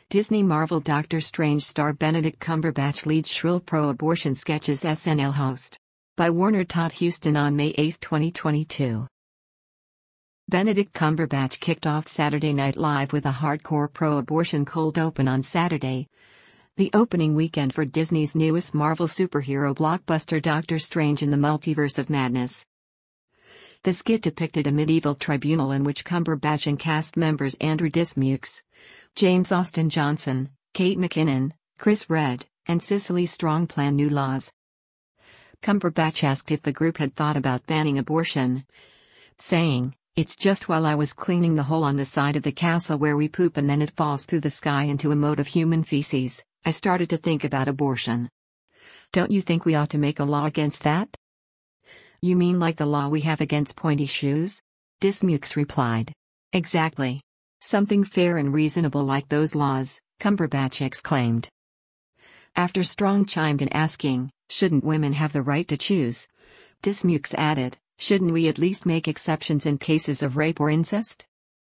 Disney Marvel Doctor Strange star Benedict Cumberbatch leads shrill pro-abortion sketches SNL host. By Warner Todd Huston on May 8, 2022. Benedict Cumberbatch kicked off Saturday Night Live with a hardcore pro-abortion cold open on Saturday, the opening weekend for Disney's newest Marvel superhero blockbuster Doctor Strange in the Multiverse of Madness. The skit depicted a medieval tribunal in which Cumberbatch and cast members Andrew Dismukes, James Austin Johnson, Kate McKinnon, Chris Redd, and Cicely Strong plan new laws. Cumberbatch asked if the group had thought about banning abortion, saying, "It's just while I was cleaning the hole on the side of the castle where we poop and then it falls through the sky into a moat of human feces, I started to think about abortion. Don't you think we ought to make a law against that?" "You mean like the law we have against pointy shoes?" Dismukes replied. "Exactly. Something fair and reasonable like those laws," Cumberbatch exclaimed. After Strong chimed in asking, "Shouldn't women have the right to choose?" Dismukes added, "Shouldn't we at least make exceptions in cases of rape or incest?"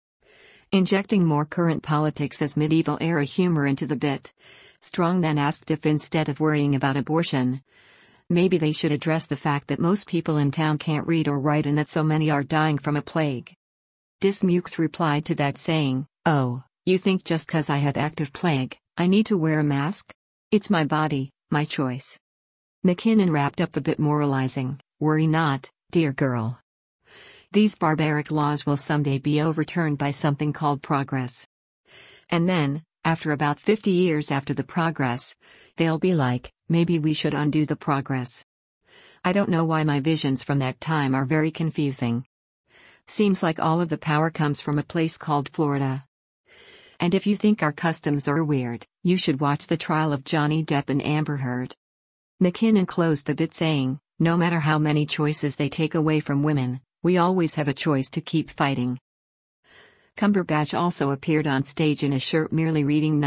Injecting more current politics as medieval-era humor into the bit, Strong then asked if instead of worrying about abortion, maybe they should address the fact that most people in town can't read or write and that so many are dying from a plague. Dismukes replied to that saying, "Oh, you think just 'cause I have active plague, I need to wear a mask? It's my body, my choice." McKinnon wrapped up the bit moralizing, "Worry not, dear girl. These barbaric laws will someday be overturned by something called progress. And then, after about 50 years after the progress, they'll be like, maybe we should undo the progress." I don't know why my visions from that time are very confusing. Seems like all of the power comes from a place called Florida. And if you think our customs are weird, you should watch the trial of Johnny Depp and Amber Heard. McKinnon closed the bit saying, "No matter how many choices they take away from women, we always have a choice to keep fighting." Cumberbatch also appeared on stage in a shirt merely reading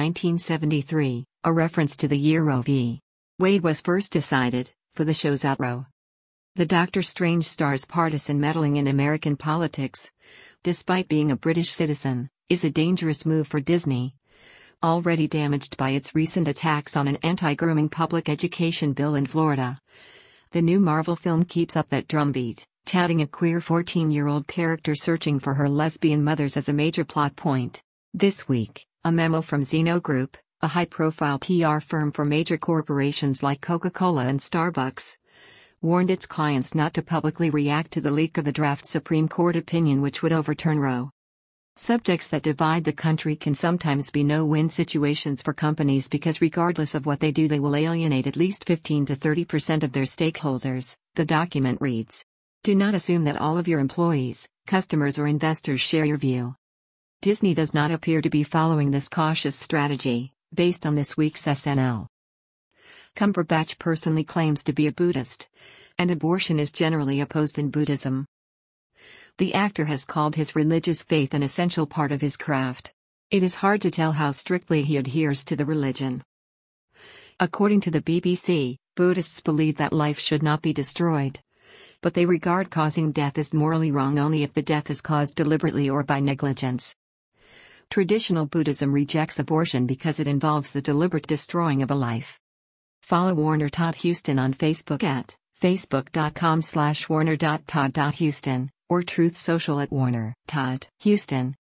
1973, a reference to the year Roe v. Wade was first decided, for the show's outro. The Doctor Strange star's partisan meddling in American politics, despite being a British citizen, is a dangerous move for Disney, already damaged by its recent attacks on an anti-grooming public education bill in Florida. The new Marvel film keeps up that drumbeat, touting a queer 14-year-old character searching for her lesbian mothers as a major plot point. This week, a memo from Zeno Group, a high-profile PR firm for major corporations like Coca-Cola and Starbucks, warned its clients not to publicly react to the leak of the draft Supreme Court opinion which would overturn Roe. Subjects that divide the country can sometimes be no-win situations for companies because regardless of what they do they will alienate at least 15 to 30% of their stakeholders, the document reads. Do not assume that all of your employees, customers or investors share your view. Disney does not appear to be following this cautious strategy, based on this week's SNL. Cumberbatch personally claims to be a Buddhist, and abortion is generally opposed in Buddhism. The actor has called his religious faith an essential part of his craft. It is hard to tell how strictly he adheres to the religion. According to the BBC, Buddhists believe that life should not be destroyed, but they regard causing death as morally wrong only if the death is caused deliberately or by negligence. Traditional Buddhism rejects abortion because it involves the deliberate destroying of a life. Follow Warner Todd Huston on Facebook at facebook.com/warner.todd.huston or Truth Social at Warner Todd Huston.